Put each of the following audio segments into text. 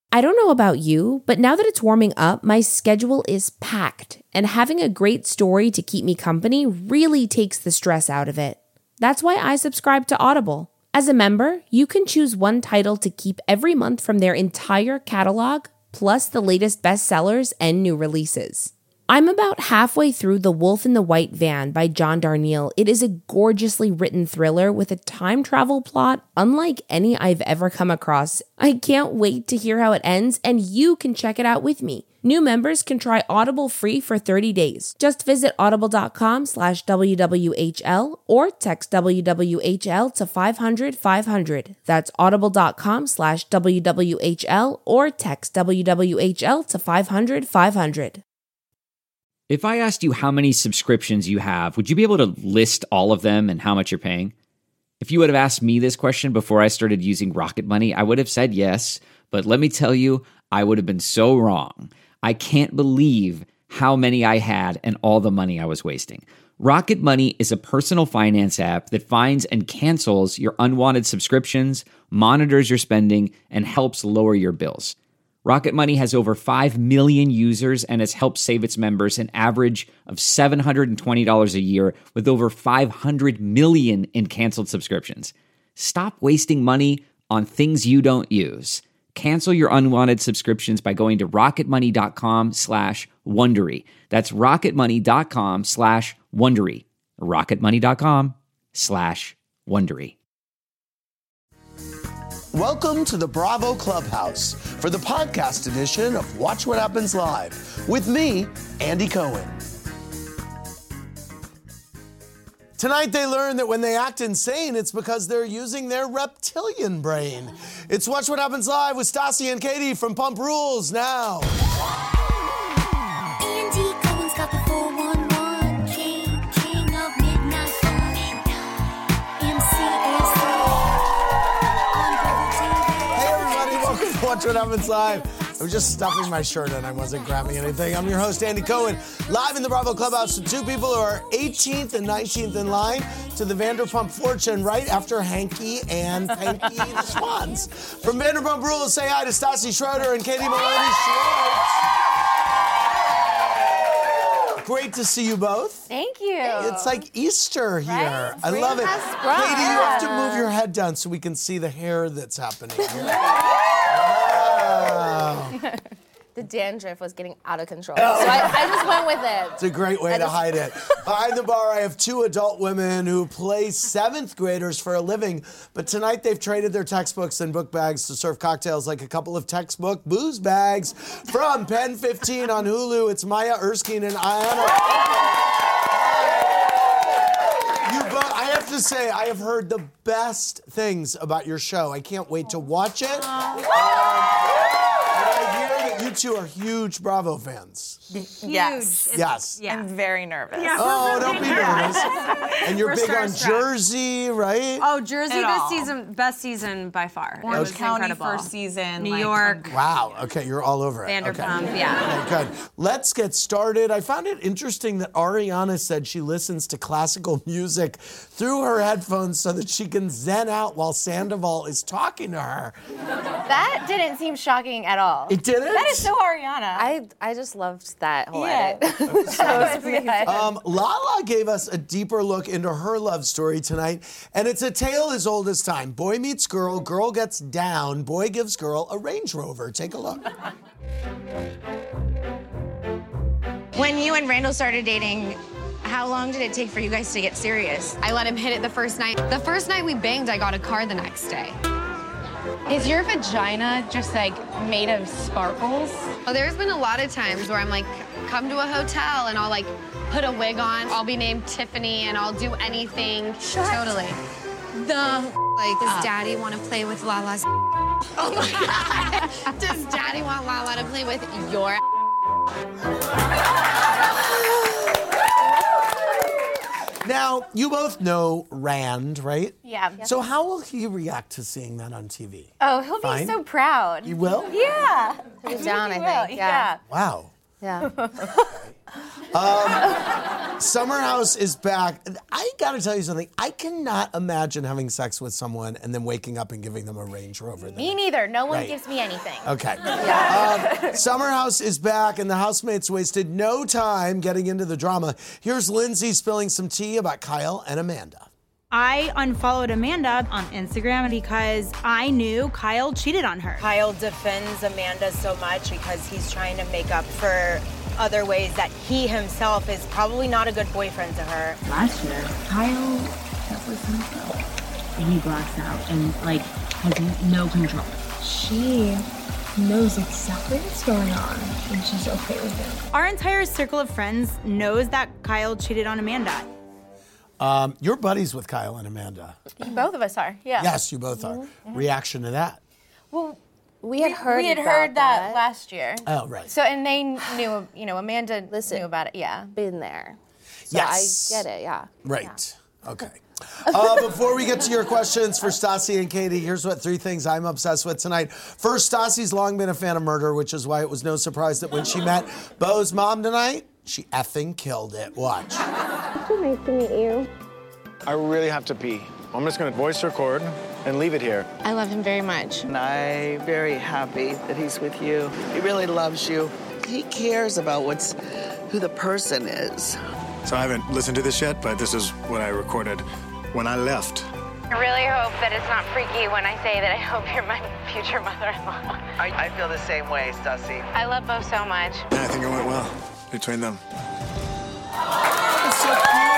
I don't know about you, but now that it's warming up, my schedule is packed, and having a great story to keep me company really takes the stress out of it. That's why I subscribe to Audible. As a member, you can choose one title to keep every month from their entire catalog, plus the latest bestsellers and new releases. I'm about halfway through The Wolf in the White Van by John Darnielle. It is a gorgeously written thriller with a time travel plot unlike any I've ever come across. I can't wait to hear how it ends, and you can check it out with me. New members can try Audible free for 30 days. Just visit audible.com/WWHL or text WWHL to 500-500. That's audible.com/WWHL or text WWHL to 500-500. If I asked you how many subscriptions you have, would you be able to list all of them and how much you're paying? If you would have asked me this question before I started using Rocket Money, I would have said yes, but let me tell you, I would have been so wrong. I can't believe how many I had and all the money I was wasting. Rocket Money is a personal finance app that finds and cancels your unwanted subscriptions, monitors your spending, and helps lower your bills. Rocket Money has over 5 million users and has helped save its members an average of $720 a year with over 500 million in canceled subscriptions. Stop wasting money on things you don't use. Cancel your unwanted subscriptions by going to rocketmoney.com/Wondery. That's rocketmoney.com/Wondery. rocketmoney.com/Wondery. Welcome to the Bravo Clubhouse for the podcast edition of Watch What Happens Live with me, Andy Cohen. Tonight they learn that when they act insane, it's because they're using their reptilian brain. It's Watch What Happens Live with Stassi and Katie from Pump Rules now. Andy Cohen's got the 411, king of midnight fun. MCAC on Bravo TV. Hey everybody, welcome to Watch What Happens Live. I was just stuffing my shirt and I wasn't grabbing anything. I'm your host, Andy Cohen, live in the Bravo Clubhouse with two people who are 18th and 19th in line to the Vanderpump Fortune right after Hanky and Panky the Swans. From Vanderpump Rules, say hi to Stassi Schroeder and Katie Maloney Schwartz. Great to see you both. Thank you. It's like Easter here. Right? I love it. Has sprung. Katie, you have to move your head down so we can see the hair that's happening here. Wow. The dandruff was getting out of control, so I just went with it. It's a great way to hide it. Behind the bar, I have two adult women who play seventh graders for a living, but tonight they've traded their textbooks and book bags to serve cocktails like a couple of textbook booze bags. From Pen 15 on Hulu, it's Maya Erskine and Ayanna. I have to say, I have heard the best things about your show. I can't wait to watch it. You two are huge Bravo fans. Yes. Yes. I'm very nervous. Yeah, Oh, don't be nervous. And you're We're big on starstruck. Jersey, right? Oh, Jersey At this all. season, best season by far. Orange It was County incredible. first season. New like, York, Wow. Okay, you're all over it. Vanderpump, Okay. yeah. Okay, good. Let's get started. I found it interesting that Ariana said she listens to classical music through her headphones so that she can zen out while Sandoval is talking to her. That didn't seem shocking at all. It didn't? That is so Ariana. I just loved that whole Yeah. edit. So good. Lala gave us a deeper look into her love story tonight, and it's a tale as old as time. Boy meets girl, girl gets down, boy gives girl a Range Rover. Take a look. When you and Randall started dating, how long did it take for you guys to get serious? I let him hit it the first night. The first night we banged, I got a car the next day. Is your vagina just like made of sparkles? Oh, there's been a lot of times where I'm like, come to a hotel and I'll like put a wig on. I'll be named Tiffany and I'll do anything. Totally. Does Daddy want to play with Lala's? Oh my God. Does Daddy want Lala to play with your? Now, you both know Rand, right? Yeah. So how will he react to seeing that on TV? Oh, he'll Fine. be so proud. You will? Yeah. Put it down, I think. Yeah. Wow. Yeah. Summer House is back. I gotta tell you something. I cannot imagine having sex with someone and then waking up and giving them a Range Rover. Me neither. No one Right. gives me anything. Okay. Summer House is back, and the housemates wasted no time getting into the drama. Here's Lindsay spilling some tea about Kyle and Amanda. I unfollowed Amanda on Instagram because I knew Kyle cheated on her. Kyle defends Amanda so much because he's trying to make up for other ways that he himself is probably not a good boyfriend to her. Last year, Kyle kept with himself, and he blacks out and has no control. She knows exactly what's going on, and she's okay with it. Our entire circle of friends knows that Kyle cheated on Amanda. You're buddies with Kyle and Amanda. Both of us are. Yeah. Yes, you both are. Reaction to that? Well, we had heard heard that last year. Oh, right. So, and they knew, Amanda knew about it. Yeah. Been there. So Yes. I get it, yeah. Right. Okay. Before we get to your questions for Stassi and Katie, here's what 3 things I'm obsessed with tonight. First, Stassi's long been a fan of murder, which is why it was no surprise that when she met Beau's mom tonight, she effing killed it. Watch. So nice to meet you. I really have to pee. I'm just gonna voice record and leave it here. I love him very much. And I'm very happy that he's with you. He really loves you. He cares about who the person is. So I haven't listened to this yet, but this is what I recorded when I left. I really hope that it's not freaky when I say that I hope you're my future mother-in-law. I feel the same way, Stassi. I love Beau so much. And I think it went well between them. It's so cute.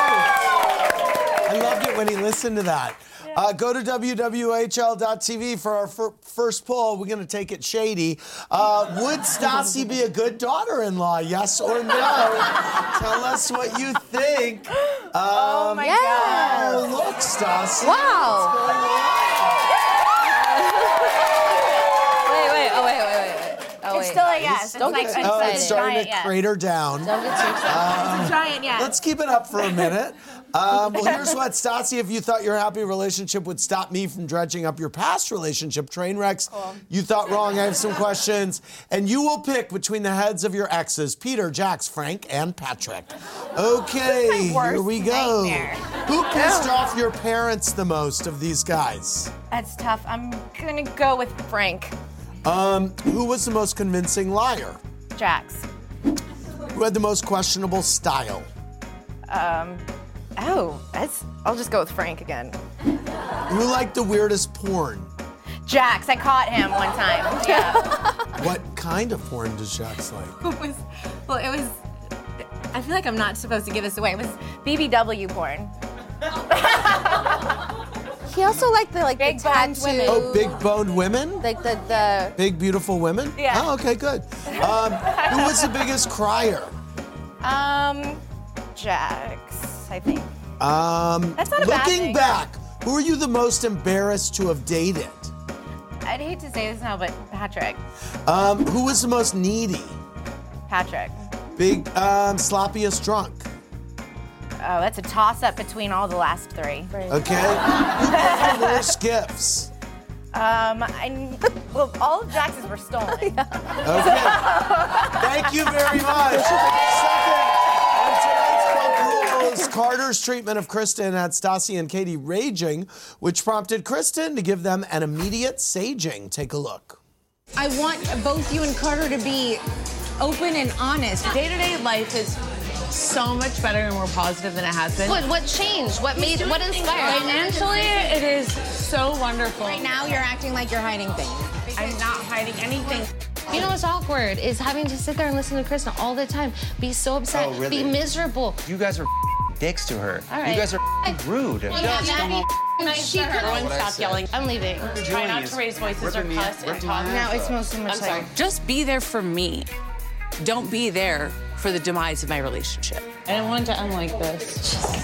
I loved it when he listened to that. Go to WWHL.tv for our first poll. We're going to take it shady. Would Stassi be a good daughter-in-law? Yes or no? Tell us what you think. Oh my God. Oh, look, Stassi. Wow. Oh, it's still a yes. Don't get too Oh, excited. it's starting Giant to yes. crater down. Don't get too excited. It's a giant yes. Let's keep it up for a minute. Well, here's what, Stassi, if you thought your happy relationship would stop me from dredging up your past relationship train wrecks, you thought wrong. I have some questions. And you will pick between the heads of your exes, Peter, Jax, Frank, and Patrick. Okay, here we go. nightmare. Who pissed off your parents the most of these guys? That's tough. I'm gonna go with Frank. Who was the most convincing liar? Jax. Who had the most questionable style? I'll just go with Frank again. Who liked the weirdest porn? Jax, I caught him one time. Yeah. What kind of porn does Jax like? I feel like I'm not supposed to give this away. It was BBW porn. He also liked the Big the boned tattoo. women. Oh, big boned women? Like the Big, beautiful women? Yeah. Oh, okay, good. Who was the biggest crier? Jax, I think. That's not a bad Looking thing. back, who are you the most embarrassed to have dated? I'd hate to say this now, but Patrick. Who was the most needy? Patrick. Big, sloppiest drunk? Oh, that's a toss-up between all the last 3. Okay. Who gave you worst gifts? Well, all of Jax's were stolen. Okay. Thank you very much. Second, on tonight's Club Rules, Carter's treatment of Kristen had Stassi and Katie raging, which prompted Kristen to give them an immediate saging. Take a look. I want both you and Carter to be open and honest. Day-to-day life is so much better and more positive than it has been. What changed? What inspired? Financially, it is so wonderful. Right now, you're acting like you're hiding things. I'm not hiding anything. You know what's awkward is having to sit there and listen to Kristen all the time, be so upset, Oh, really? be miserable. You guys are dicks to her. All right. You guys are rude. Everyone stop yelling. I'm leaving. Try not to raise voices or cuss and talk. Now it's mostly much like. Just be there for me. Don't be there for the demise of my relationship. I didn't want it to end like this.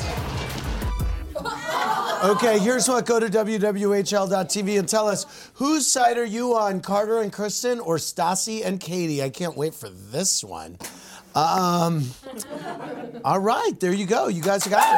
Okay, here's what. Go to WWHL.tv and tell us, whose side are you on, Carter and Kristen or Stassi and Katie? I can't wait for this one. All right, there you go. You guys got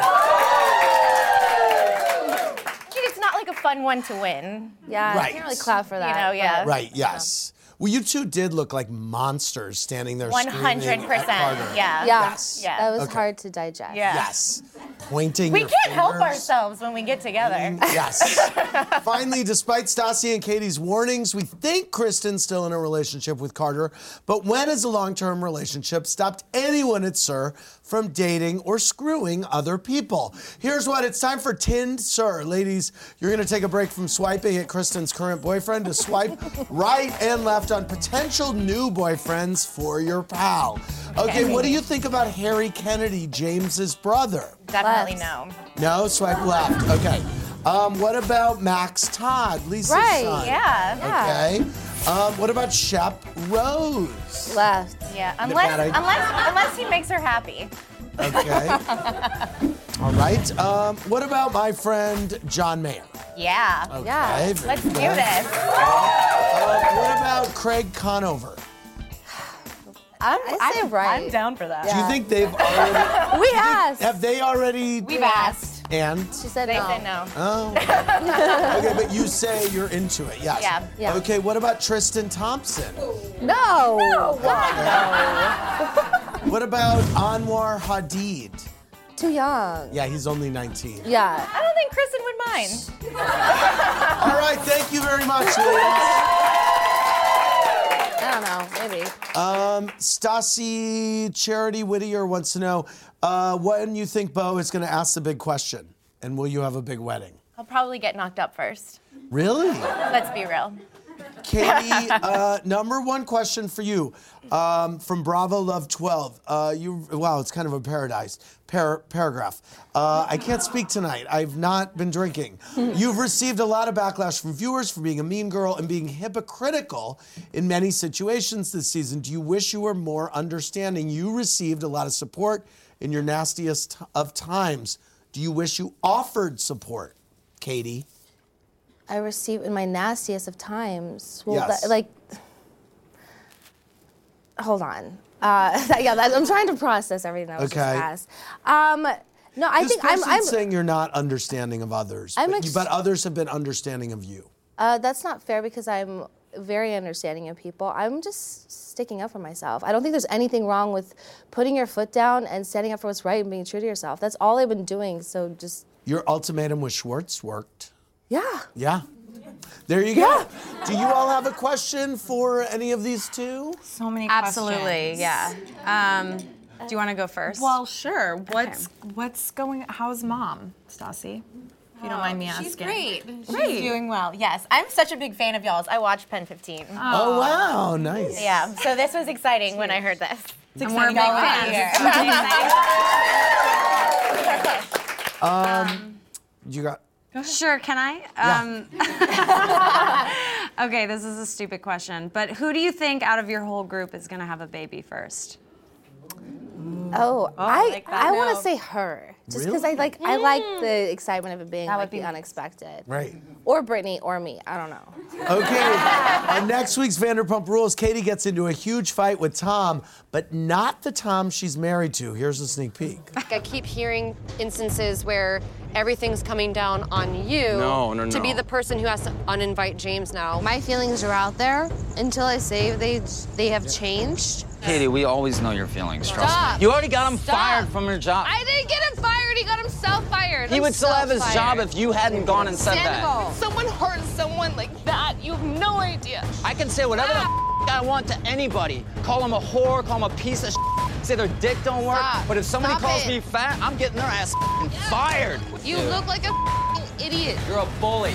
It's not like a fun one to win. Yeah, Right. I can't really clap for that. You know, yeah. it. Right, yes. Well, you two did look like monsters standing there screaming 100%. at Carter. Yeah. Yes. Yeah. That was Okay. hard to digest. Yeah. Yes. Pointing We your can't help fingers. ourselves when we get together. Yes. Finally, despite Stassi and Katie's warnings, we think Kristen's still in a relationship with Carter. But when has a long-term relationship stopped anyone at SUR from dating or screwing other people? Here's what, it's time for Tinned SUR. Ladies, you're going to take a break from swiping at Kristen's current boyfriend to swipe right and left on potential new boyfriends for your pal. Okay, what do you think about Harry Kennedy, James's brother? Definitely no. No, swipe left. Okay. What about Max Todd, Lisa's Right, son? yeah. Okay. What about Shep Rose? Left. Yeah, bad idea. unless he makes her happy. Okay. All right. What about my friend John Mayer? Yeah. Okay, Yeah. very Let's do good. this. What about Craig Conover? I say right. I'm down for that. Do you think they've already? We asked. Have they already? We've asked. And? She said They no. said no. Oh. Okay, but you say you're into it. Yes. Yeah. Okay. What about Tristan Thompson? No. What about Anwar Hadid? Too young. Yeah, he's only 19. Yeah. I don't think Kristen would mind. All right, thank you very much, ladies. I don't know. Maybe. Stassi Charity Whittier wants to know when you think Beau is going to ask the big question, and will you have a big wedding? I'll probably get knocked up first. Really? Let's be real. Katie, number one question for you from Bravo Love 12. Wow, it's kind of a paragraph. I can't speak tonight. I've not been drinking. You've received a lot of backlash from viewers for being a mean girl and being hypocritical in many situations this season. Do you wish you were more understanding? You received a lot of support in your nastiest of times. Do you wish you offered support, Katie? I received in my nastiest of times. Well, Yes. Hold on. I'm trying to process everything that was just Okay. asked. No, I This think I'm person's saying you're not understanding of others, but others have been understanding of you. That's not fair because I'm very understanding of people. I'm just sticking up for myself. I don't think there's anything wrong with putting your foot down and standing up for what's right and being true to yourself. That's all I've been doing. So just Your ultimatum with Schwartz worked. yeah. Yeah. There you go. Do you all have a question for any of these two? So many Absolutely, questions. yeah. Do you want to go first? Well, sure. What's going? How's mom, Stassi? If you don't mind me asking. She's great. Great. She's doing well. Yes, I'm such a big fan of y'all's. I watched Pen 15. Oh, wow. Nice. Yeah, so this was exciting when I heard this. It's And we're exciting. big fans. You got. Sure, can I? Okay, this is a stupid question, but who do you think out of your whole group is going to have a baby first? I want to say her, just because I like the excitement of it being the unexpected. Right. Or Brittany or me. I don't know. Okay. On next week's Vanderpump Rules, Katie gets into a huge fight with Tom, but not the Tom she's married to. Here's a sneak peek. I keep hearing instances where everything's coming down on you to be the person who has to uninvite James now. My feelings are out there until I say they have changed. Katie, we always know your feelings, trust Stop. me. You already got him Stop. fired from your job. I didn't get him fired. He got himself fired. He would still have his job if you hadn't gone and said that. Someone hurts someone like that. You have no idea. I can say whatever the I want to anybody. Call him a whore, call him a piece of say their dick don't work. Stop. But if somebody Stop calls it. me fat, I'm getting their ass fired. You Dude. look like a idiot. You're a bully.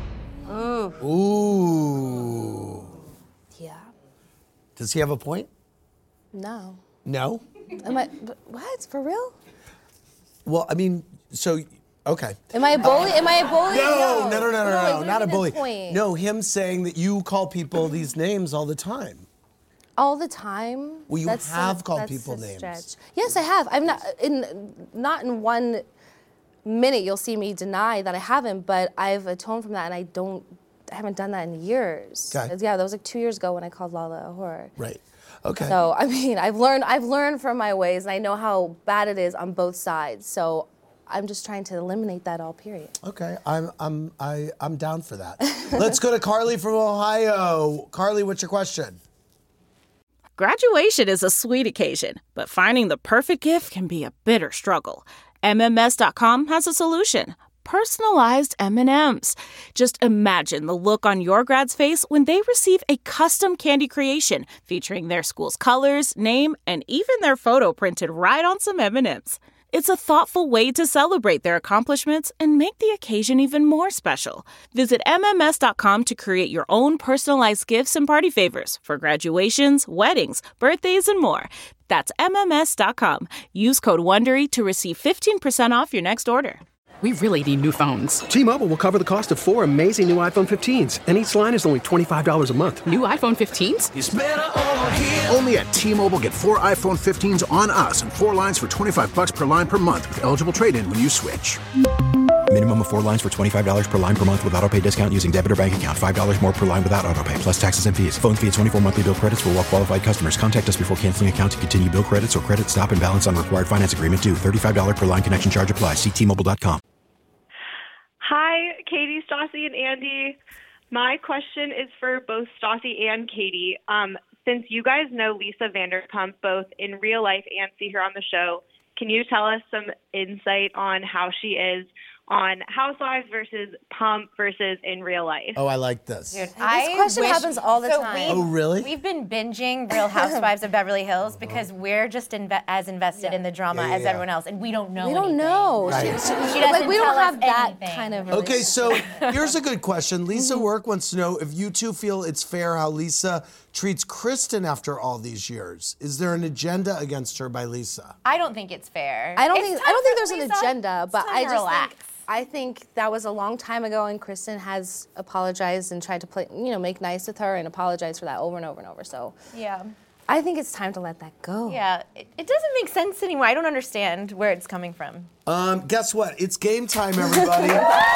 Ooh. Yeah. Does he have a point? No. No? What? For real? Well, I mean, okay. Am I a bully? Am I a bully? No, there's not a no bully. point. No, him saying that you call people these names all the time. All the time. Well, you have called that's people a names. stretch. Yes, I have. I'm not in 1 minute you'll see me deny that I haven't, but I've atoned from that, and I haven't done that in years. Okay. Yeah, that was like 2 years ago when I called Lala a whore. Right. Okay. So I mean, I've learned from my ways, and I know how bad it is on both sides. So I'm just trying to eliminate that all, period. Okay, I'm down for that. Let's go to Carly from Ohio. Carly, what's your question? Graduation is a sweet occasion, but finding the perfect gift can be a bitter struggle. MMS.com has a solution. Personalized M&Ms. Just imagine the look on your grad's face when they receive a custom candy creation featuring their school's colors, name, and even their photo printed right on some M&Ms. It's a thoughtful way to celebrate their accomplishments and make the occasion even more special. Visit MMS.com to create your own personalized gifts and party favors for graduations, weddings, birthdays, and more. That's MMS.com. Use code WONDERY to receive 15% off your next order. We really need new phones. T-Mobile will cover the cost of 4 amazing new iPhone 15s, and each line is only $25 a month. New iPhone 15s? It's better over here. Only at T-Mobile, get 4 iPhone 15s on us and 4 lines for $25 per line per month with eligible trade-in when you switch. Minimum of 4 lines for $25 per line per month with autopay discount using debit or bank account. $5 more per line without autopay, plus taxes and fees. Phone fee at 24 monthly bill credits for well-qualified customers. Contact us before canceling account to continue bill credits or credit stop and balance on required finance agreement due. $35 per line connection charge applies. See T-Mobile.com. Hi, Katie, Stassi, and Andy. My question is for both Stassi and Katie. Since you guys know Lisa Vanderpump both in real life and see her on the show, can you tell us some insight on how she is on Housewives versus Pump versus in real life? Oh, I like this. Dude, This question happens all the time. Oh, really? We've been binging Real Housewives of Beverly Hills because we're just as invested in the drama as everyone else, and we don't know. We don't know. Right. She She like doesn't we don't tell us have that anything. kind of. Okay, so here's a good question. Lisa Work wants to know if you two feel it's fair how Lisa treats Kristen after all these years. Is there an agenda against her by Lisa? I don't think it's fair. I don't It's think time there's for an Lisa. agenda, It's but time I to just relax. I think that was a long time ago, and Kristen has apologized and tried to make nice with her and apologize for that over and over and over. So Yeah. I think it's time to let that go. Yeah, it doesn't make sense anymore. I don't understand where it's coming from. Guess what? It's game time, everybody.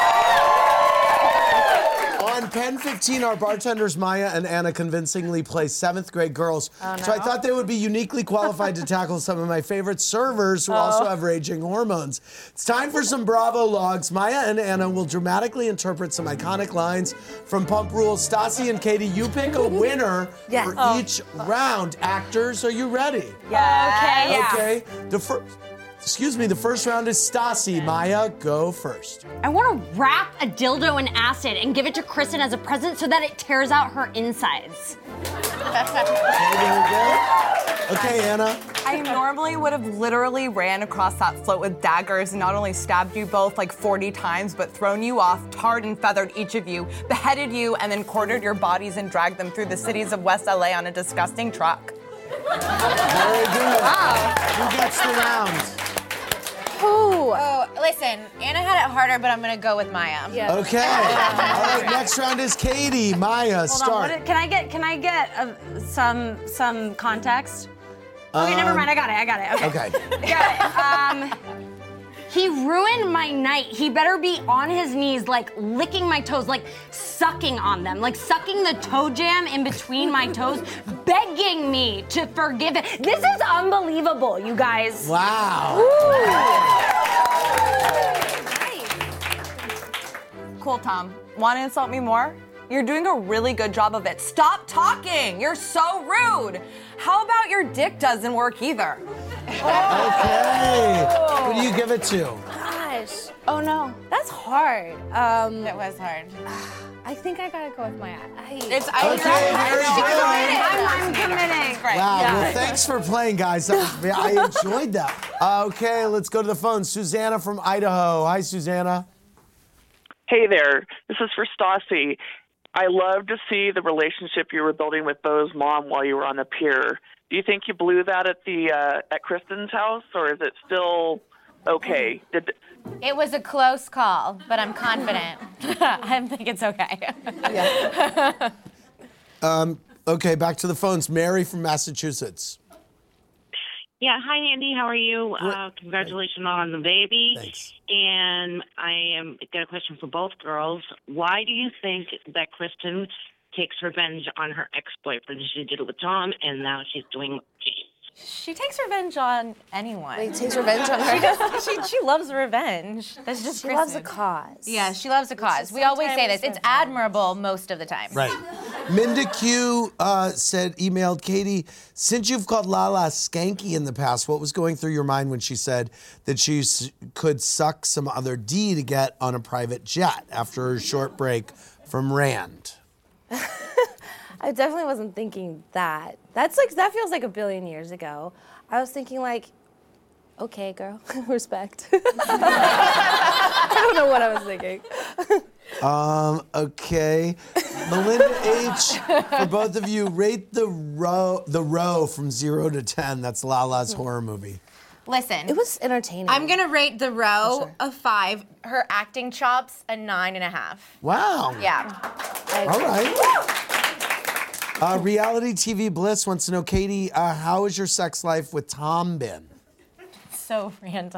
On Pen 15, our bartenders Maya and Anna convincingly play 7th grade girls. Oh, no. So I thought they would be uniquely qualified to tackle some of my favorite servers who also have raging hormones. It's time for some Bravo logs. Maya and Anna will dramatically interpret some iconic lines from Pump Rules. Stassi and Katie, you pick a winner for each round. Actors, are you ready? Yeah. Okay. The first round is Stassi. Maya, go first. I want to wrap a dildo in acid and give it to Kristen as a present so that it tears out her insides. Okay, Anna. I normally would have literally ran across that float with daggers and not only stabbed you both like 40 times, but thrown you off, tarred and feathered each of you, beheaded you, and then quartered your bodies and dragged them through the cities of West LA on a disgusting truck. Very good. Wow. Who gets the round? Oh, listen, Anna had it harder, but I'm gonna go with Maya. Yeah. Okay. All right, next round is Katie. Maya, Hold start. on, can I get some context? Okay, never mind. I got it. Okay. I got it. He ruined my night. He better be on his knees, like licking my toes, like sucking on them, like sucking the toe jam in between my toes, begging me to forgive it. This is unbelievable, you guys. Wow. Cool, Tom. Want to insult me more? You're doing a really good job of it. Stop talking. You're so rude. How about your dick doesn't work either? Okay. Who do you give it to? Gosh. Oh no, That's hard. that was hard. I think I gotta go with Maya. Okay, very good. I'm committing. Wow, well, thanks for playing, guys. I enjoyed that. Okay, let's go to the phone. Susanna from Idaho. Hi, Susanna. Hey there, this is for Stassi. I love to see the relationship you were building with Beau's mom while you were on the pier. Do you think you blew that at Kristen's house, or is it still okay? It was a close call, but I'm confident. I think it's okay. Okay, back to the phones. Mary from Massachusetts. Yeah, hi Andy, how are you? Congratulations on the baby. Thanks. And I got a question for both girls. Why do you think that Kristen takes revenge on her ex-boyfriend? She did it with Tom, and now she's doing it with James. She takes revenge on anyone. Wait, takes revenge on her? She loves revenge. That's just She Kristen. loves a cause. Yeah, she loves a cause. We always say this. It's admirable most of the time. Right. Minda Q emailed Katie, since you've called Lala skanky in the past, what was going through your mind when she said that she could suck some other D to get on a private jet after her short break from Rand? I definitely wasn't thinking that. That feels like a billion years ago. I was thinking like, okay, girl, respect. I don't know what I was thinking. Okay. Melinda H, for both of you, rate the row from 0 to 10. That's Lala's horror movie. Listen. It was entertaining. I'm going to rate The Row a 5. Her acting chops a 9.5. Wow. Yeah. All right. Reality TV Bliss wants to know, Katie, how has your sex life with Tom been? So random.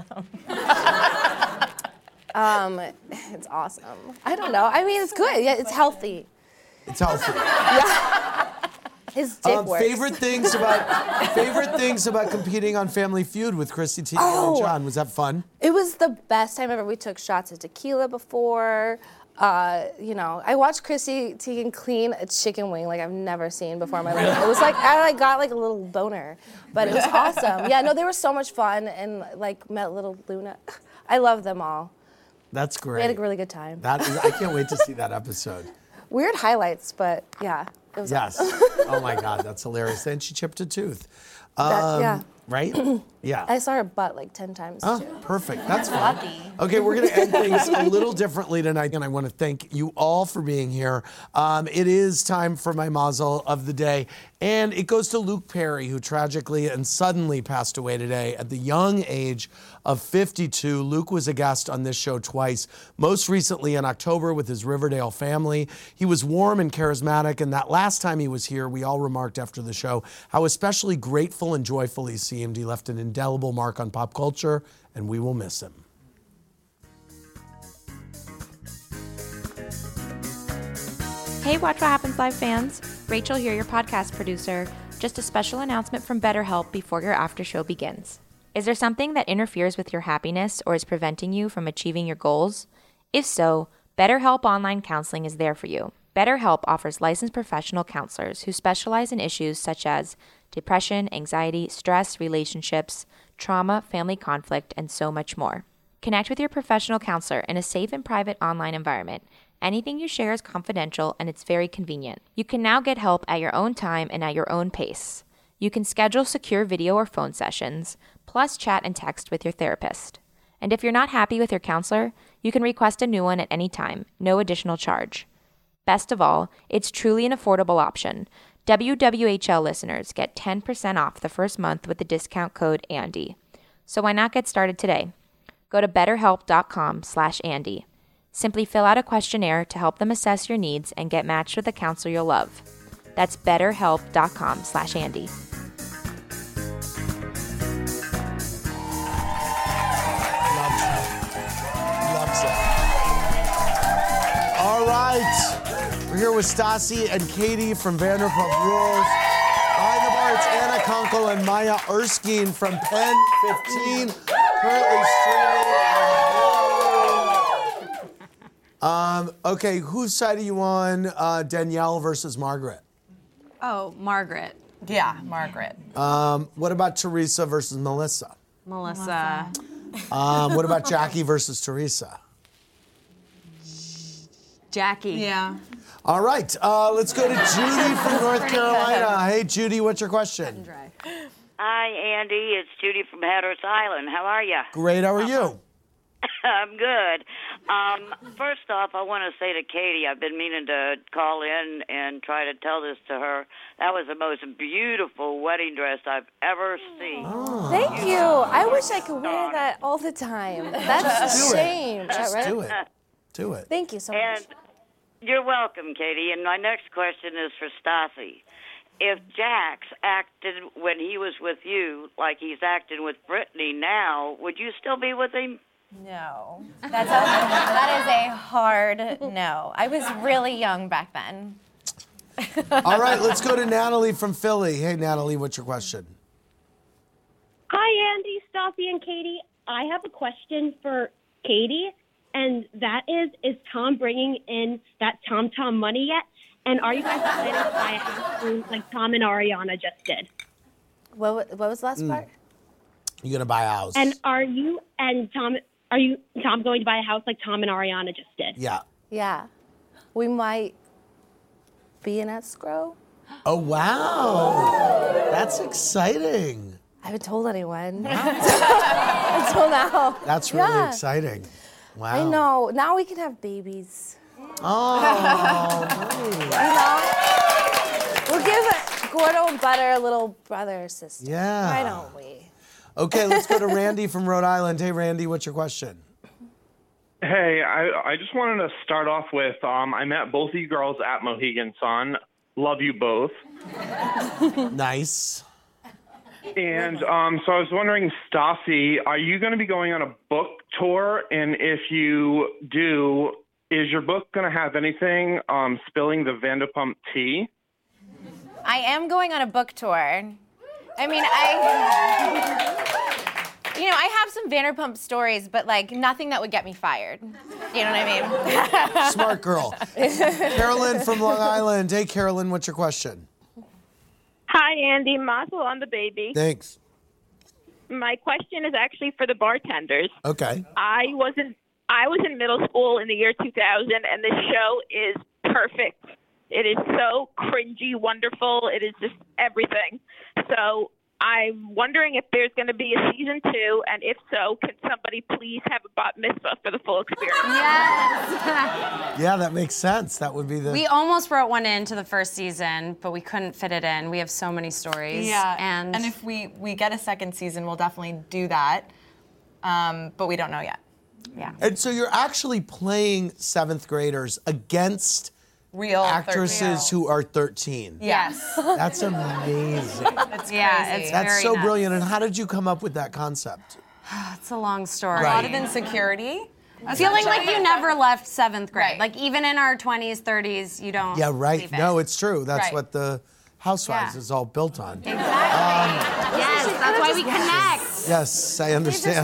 It's awesome. I don't know. I mean, it's good. Yeah, it's healthy. It's healthy. Yeah. His dick works. Favorite things about competing on Family Feud with Chrissy Teigen and John. Was that fun? It was the best time ever. We took shots of tequila before. I watched Chrissy Teigen clean a chicken wing like I've never seen before in my life. It was like I got like a little boner, but it was awesome. Yeah, no, they were so much fun and like met little Luna. I love them all. That's great. We had a really good time. I can't wait to see that episode. Weird highlights, but yeah, it was awesome. Oh my God, that's hilarious. And she chipped a tooth. Yeah. Right? Yeah. I saw her butt like 10 times too. Perfect. That's fun. Lucky. Okay, we're going to end things a little differently tonight, and I want to thank you all for being here. It is time for my mazel of the day, and it goes to Luke Perry, who tragically and suddenly passed away today at the young age of 52. Luke was a guest on this show twice, most recently in October with his Riverdale family. He was warm and charismatic, and that last time he was here, we all remarked after the show how especially grateful and joyful he seemed. He left an indelible mark on pop culture, and we will miss him. Hey, Watch What Happens Live fans. Rachel here, your podcast producer. Just a special announcement from BetterHelp before your after show begins. Is there something that interferes with your happiness or is preventing you from achieving your goals? If so, BetterHelp Online Counseling is there for you. BetterHelp offers licensed professional counselors who specialize in issues such as depression, anxiety, stress, relationships, trauma, family conflict, and so much more. Connect with your professional counselor in a safe and private online environment. Anything you share is confidential and it's very convenient. You can now get help at your own time and at your own pace. You can schedule secure video or phone sessions, plus chat and text with your therapist. And if you're not happy with your counselor, you can request a new one at any time, no additional charge. Best of all, it's truly an affordable option. WWHL listeners get 10% off the first month with the discount code Andy. So why not get started today? Go to betterhelp.com/Andy. Simply fill out a questionnaire to help them assess your needs and get matched with a counselor you'll love. That's betterhelp.com/Andy. Loves it. All right. We're here with Stassi and Katie from Vanderpump Rules. Behind the bar, it's Anna Kunkel and Maya Erskine from Pen 15. Currently streaming. Okay, whose side are you on? Danielle versus Margaret? Oh, Margaret. Yeah, Margaret. What about Teresa versus Melissa? Melissa. What about Jackie versus Teresa? Jackie. Yeah. All right, let's go to Judy from North Carolina. Hey, Judy, what's your question? Hi, Andy. It's Judy from Hatteras Island. How are you? Great, how are you? I'm good. First off, I want to say to Katie, I've been meaning to call in and try to tell this to her. That was the most beautiful wedding dress I've ever seen. Oh. Thank you. I wish I could wear that all the time. That's a shame. Just right? do it. Do it. Thank you so much. And you're welcome, Katie. And my next question is for Stassi. If Jax acted when he was with you like he's acting with Brittany now, would you still be with him? No. That is a hard no. I was really young back then. All right, let's go to Natalie from Philly. Hey, Natalie, what's your question? Stassi and Katie. I have a question for Katie, and that is Tom bringing in that Tom money yet? And are you guys planning to buy a house soon, like Tom and Ariana just did? What was the last part? You're gonna buy a house. And are you Tom going to buy a house like Tom and Ariana just did? Yeah. Yeah. We might be in escrow. Oh, wow. That's exciting. I haven't told anyone until now. That's really exciting. Wow. I know. Now we can have babies. Oh, nice. We'll give Gordo and Butter a little brother or sister. Yeah. Why don't we? Okay, let's go to Randy from Rhode Island. Hey, Randy, what's your question? Hey, I just wanted to start off with, I met both of you girls at Mohegan Sun. Love you both. Nice. And so I was wondering, Stassi, are you going to be going on a book tour? And if you do, is your book going to have anything spilling the Vanderpump tea? I am going on a book tour. I mean, I have some Vanderpump stories, but like nothing that would get me fired. You know what I mean? Smart girl. Carolyn from Long Island. Hey, Carolyn, what's your question? Hi, Andy. Mazel on the baby. Thanks. My question is actually for the bartenders. Okay. I was in middle school in the year 2000, and this show is perfect. It is so cringy, wonderful. It is just everything. So I'm wondering if there's going to be a season 2, and if so, can somebody please have a bat mitzvah for the full experience? Yes. Yeah, that makes sense. That would be the... We almost wrote one into the first season, but we couldn't fit it in. We have so many stories. Yeah, and if we get a second season, we'll definitely do that. But we don't know yet. Yeah. And so you're actually playing 7th graders against real actresses who are 13. Yes. That's amazing. That's crazy. It's That's very so nuts. brilliant. And how did you come up with that concept? It's a long story. A lot of insecurity. Feeling like you never left 7th grade. Like even in our 20s, 30s, you don't right. leave it. No, it's true. That's Right. what the Housewives is all built on. Exactly. Yes, that's why we connect. Yes, I understand.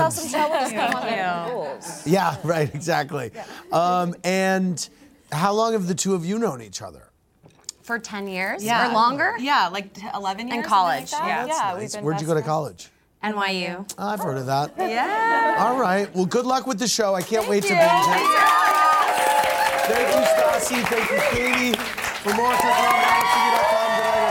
Yeah, right, exactly. And how long have the two of you known each other? For 10 years Yeah. or longer? Yeah, like 11 years. In college. something like that. That's Yeah, nice. we've been Where'd you go to best college? NYU. Oh, I've heard of that. Yeah. All right. Well, good luck with the show. I can't wait to binge it. Thank you, Stassi. Thank you, Katie. For more, click on MyTV.com. Good night,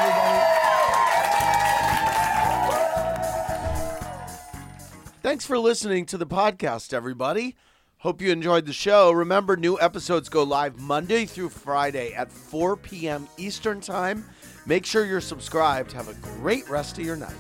everybody. Thanks for listening to the podcast, everybody. Hope you enjoyed the show. Remember, new episodes go live Monday through Friday at 4 p.m. Eastern Time. Make sure you're subscribed. Have a great rest of your night.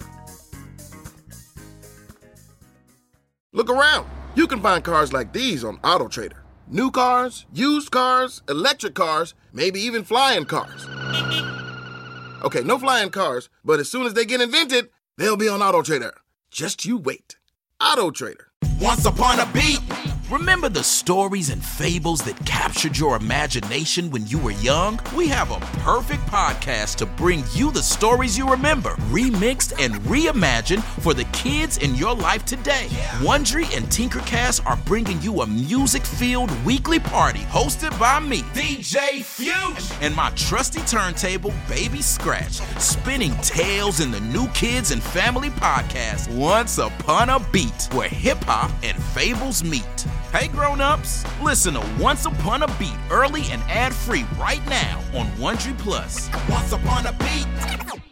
Look around. You can find cars like these on AutoTrader. New cars, used cars, electric cars, maybe even flying cars. Okay, no flying cars, but as soon as they get invented, they'll be on AutoTrader. Just you wait. AutoTrader. Once upon a beat. Remember the stories and fables that captured your imagination when you were young? We have a perfect podcast to bring you the stories you remember, remixed and reimagined for the kids in your life today. Wondery and Tinkercast are bringing you a music-filled weekly party hosted by me, DJ Fuchs, and my trusty turntable, Baby Scratch, spinning tales in the new kids and family podcast, Once Upon a Beat, where hip-hop and fables meet. Hey grown-ups, listen to Once Upon a Beat early and ad-free right now on Wondery Plus. Once Upon a Beat.